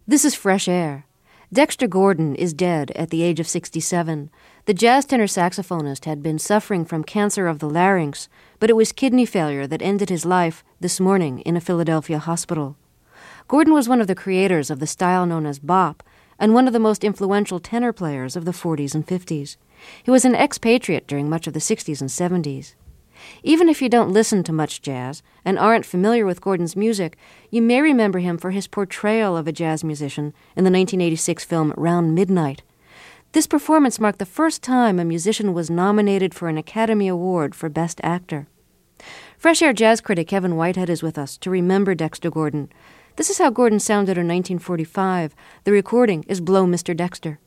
This is Fresh Air. Dexter Gordon is dead at the age of 67. The jazz tenor saxophonist had been suffering from cancer of the larynx, but it was kidney failure that ended his life this morning in a Philadelphia hospital. Gordon was one of the creators of the style known as bop and one of the most influential tenor players of the 40s and 50s. He was an expatriate during much of the 60s and 70s. Even if you don't listen to much jazz and aren't familiar with Gordon's music, you may remember him for his portrayal of a jazz musician in the 1986 film Round Midnight. This performance marked the first time a musician was nominated for an Academy Award for Best Actor. Fresh Air jazz critic Kevin Whitehead is with us to remember Dexter Gordon. This is how Gordon sounded in 1945. The recording is Blow Mr. Dexter.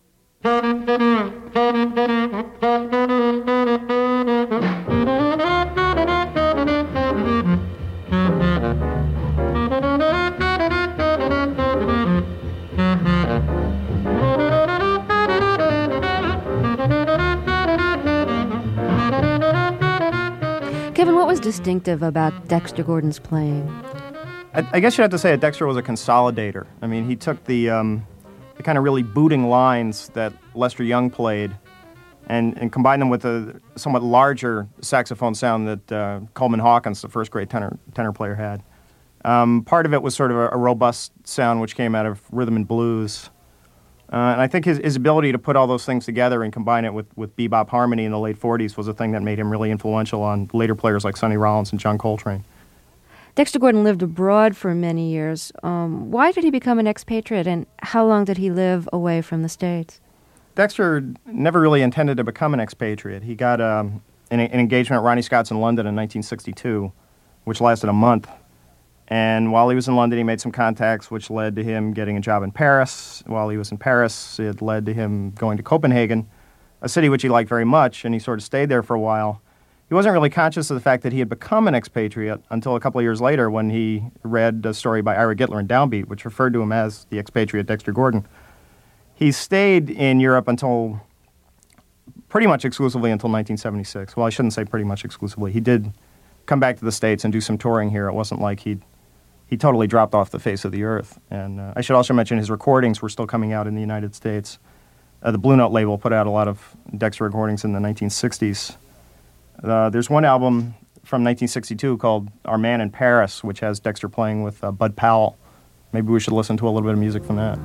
Kevin, what was distinctive about Dexter Gordon's playing? I guess you'd have to say that Dexter was a consolidator. I mean, he took the kind of really booting lines that Lester Young played and combined them with a somewhat larger saxophone sound that Coleman Hawkins, the first great tenor player, had. Part of it was sort of a robust sound which came out of rhythm and blues. And I think his ability to put all those things together and combine it with bebop harmony in the late 40s was a thing that made him really influential on later players like Sonny Rollins and John Coltrane. Dexter Gordon lived abroad for many years. Why did he become an expatriate, and how long did he live away from the States? Dexter never really intended to become an expatriate. He got an engagement at Ronnie Scott's in London in 1962, which lasted a month. And while he was in London, he made some contacts, which led to him getting a job in Paris. While he was in Paris, it led to him going to Copenhagen, a city which he liked very much, and he sort of stayed there for a while. He wasn't really conscious of the fact that he had become an expatriate until a couple of years later when he read a story by Ira Gitler in Downbeat, which referred to him as the expatriate Dexter Gordon. He stayed in Europe until pretty much exclusively until 1976. Well, I shouldn't say pretty much exclusively. He did come back to the States and do some touring here. It wasn't like he totally dropped off the face of the earth. And I should also mention his recordings were still coming out in the United States. The Blue Note label put out a lot of Dexter recordings in the 1960s. There's one album from 1962 called Our Man in Paris, which has Dexter playing with Bud Powell. Maybe we should listen to a little bit of music from that.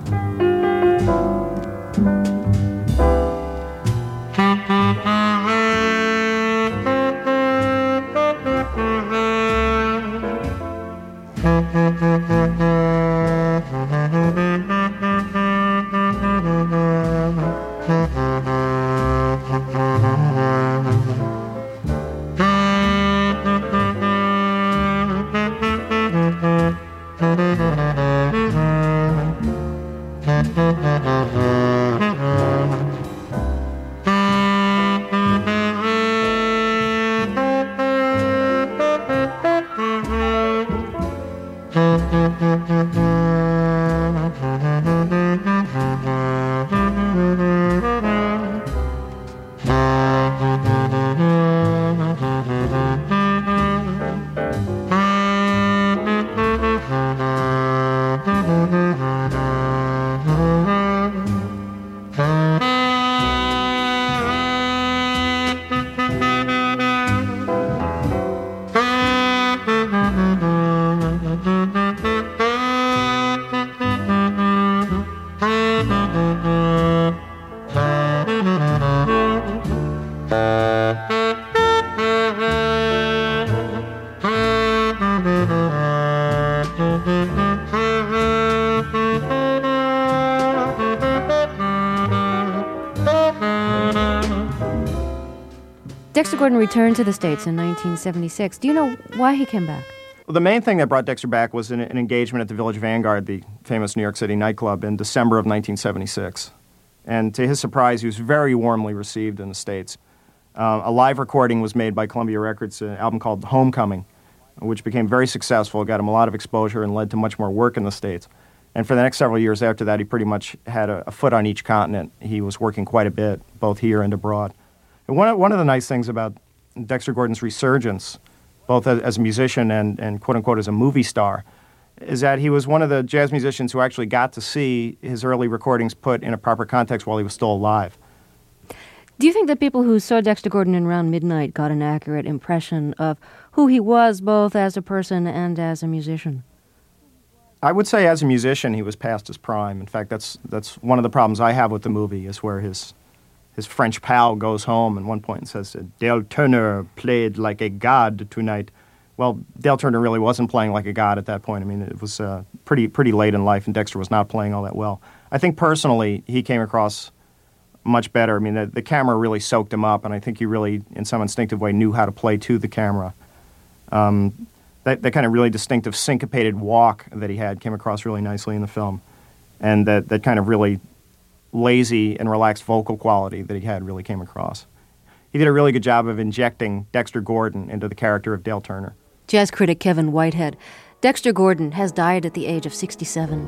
Dexter Gordon returned to the States in 1976. Do you know why he came back? Well, the main thing that brought Dexter back was an engagement at the Village Vanguard, the famous New York City nightclub, in December of 1976. And to his surprise, he was very warmly received in the States. A live recording was made by Columbia Records, an album called Homecoming, which became very successful, got him a lot of exposure, and led to much more work in the States. And for the next several years after that, he pretty much had a foot on each continent. He was working quite a bit, both here and abroad. And one of the nice things about Dexter Gordon's resurgence, both as a musician and quote-unquote as a movie star, is that he was one of the jazz musicians who actually got to see his early recordings put in a proper context while he was still alive. Do you think that people who saw Dexter Gordon in Round Midnight got an accurate impression of who he was, both as a person and as a musician? I would say as a musician, he was past his prime. In fact, that's one of the problems I have with the movie, is where his French pal goes home at one point and says, Dale Turner played like a god tonight. Well, Dale Turner really wasn't playing like a god at that point. I mean, it was pretty late in life, and Dexter was not playing all that well. I think personally, he came across much better. I mean, the camera really soaked him up, and I think he really, in some instinctive way, knew how to play to the camera. That kind of really distinctive syncopated walk that he had came across really nicely in the film. And that kind of really lazy and relaxed vocal quality that he had really came across. He did a really good job of injecting Dexter Gordon into the character of Dale Turner. Jazz critic Kevin Whitehead. Dexter Gordon has died at the age of 67.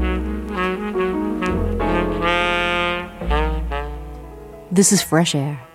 This is Fresh Air.